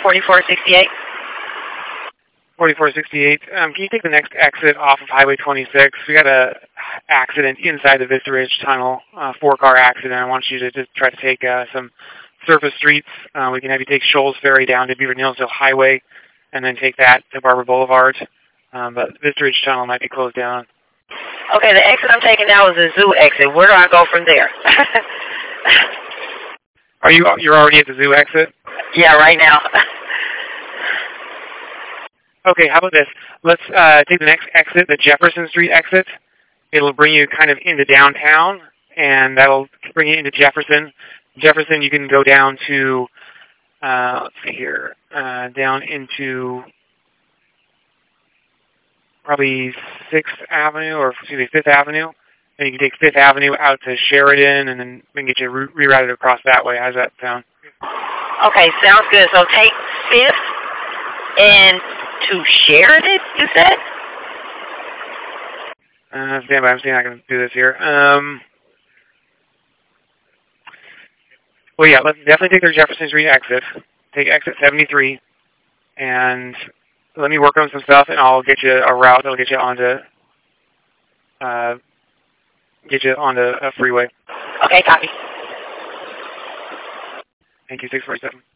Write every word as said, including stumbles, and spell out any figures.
forty-four sixty-eight. forty-four sixty-eight. Um, can you take the next exit off of Highway twenty-six? We got a accident inside the Vista Ridge Tunnel, uh, four-car accident. I want you to just try to take uh, some surface streets. Uh, we can have you take Shoals Ferry down to Beaver Nilsville Highway, and then take that to Barber Boulevard. Um, but Vista Ridge Tunnel might be closed down. Okay, the exit I'm taking now is the zoo exit. Where do I go from there? Are you you're already at the zoo exit? Yeah, right now. Okay, how about this? Let's uh, take the next exit, the Jefferson Street exit. It'll bring you kind of into downtown, and that'll bring you into Jefferson. Jefferson, you can go down to, uh, let's see here, uh, down into probably sixth Avenue, or excuse me, fifth Avenue. And you can take fifth Avenue out to Sheridan, and then we can get you re rerouted across that way. How's that sound? Okay, sounds good. So take fifth and to Sheridan, you said? Uh, stand by. I'm seeing I can do this here. Um, well, yeah, let's definitely take the Jefferson Street exit. Take exit seventy-three, and let me work on some stuff, and I'll get you a route that'll get you onto, uh, get you onto a freeway. Okay, copy. Thank you, six forty-seven.